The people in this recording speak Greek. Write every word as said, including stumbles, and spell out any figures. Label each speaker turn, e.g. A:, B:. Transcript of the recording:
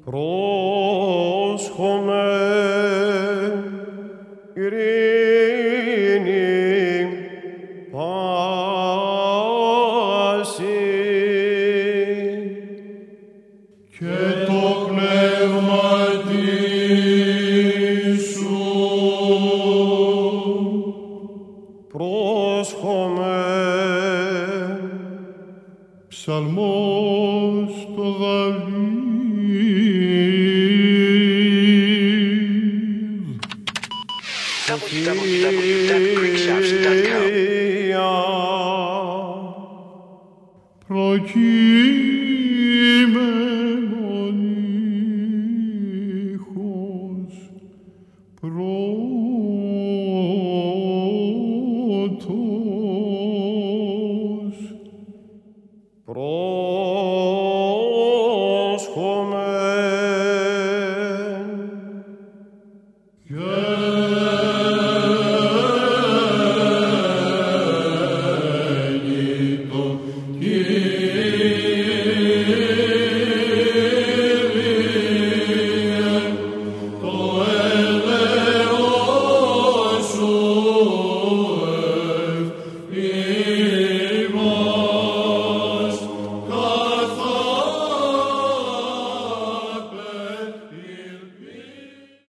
A: Πρόσχομαι ειρήνη πάση
B: και το πνεύμα σου.
A: Πρόσχομαι
B: ψαλμός το Δαβίδ.
C: double-u double-u double-u dot creekshouts dot com
B: Προκείμενον ήχος πρώτος.
A: πρόσχομαι